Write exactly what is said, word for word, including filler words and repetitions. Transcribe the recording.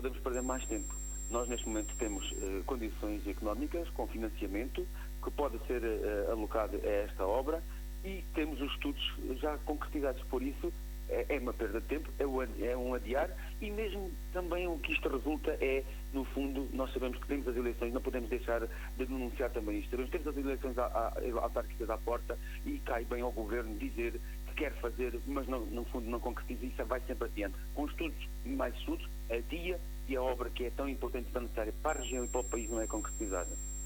podemos perder mais tempo. Nós, neste momento, temos uh, condições económicas, com financiamento, que pode ser uh, alocado a esta obra, e temos os estudos já concretizados. Por isso, é, é uma perda de tempo, é, o, é um adiar, e mesmo também o que isto resulta é, no fundo, nós sabemos que temos as eleições, não podemos deixar de denunciar também isto. Sabemos que temos as eleições autárquicas à porta, e cai bem ao Governo dizer que quer fazer, mas não, no fundo não concretiza, isso vai sempre adiante. Com estudos, mais estudos, adia, e a obra que é tão importante e tão necessária para a região e para o país não é concretizada.